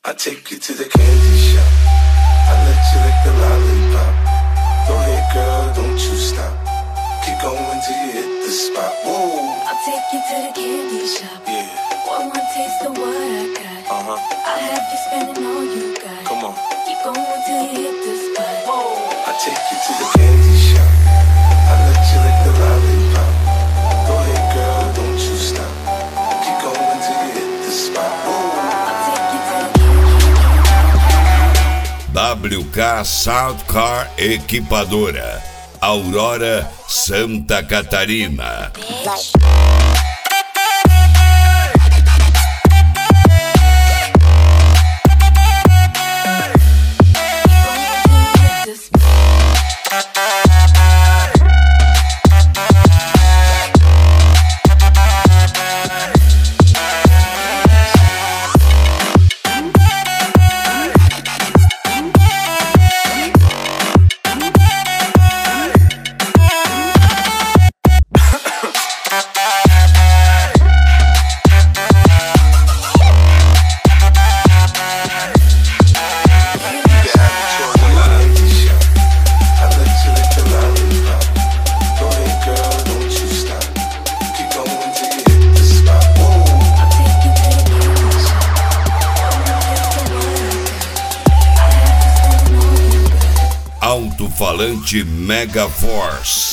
I take you to the candy shop. I let you lick the lollipop. Go ahead, girl, don't you stop. Keep going till you hit the spot. Whoa. I'll take you to the candy shop. Yeah. One taste of what I got. I'll have you spending all you got. Come on. Keep going till you hit the spot. Whoa. I take you to the candy shop. I let you lick the lollipop. Go ahead, girl, don't you stop. Keep going till you hit the spot. Whoa. WK Sound Car Equipadora, Aurora, Santa Catarina. Alto-falante Mega Force.